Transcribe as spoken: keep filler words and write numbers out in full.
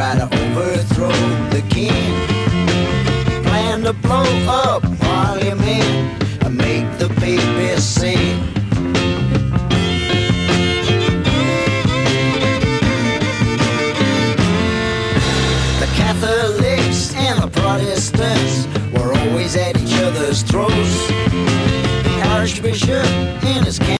try to overthrow the king. Plan to blow up Parliament and make the papists sing. The Catholics and the Protestants were always at each other's throats.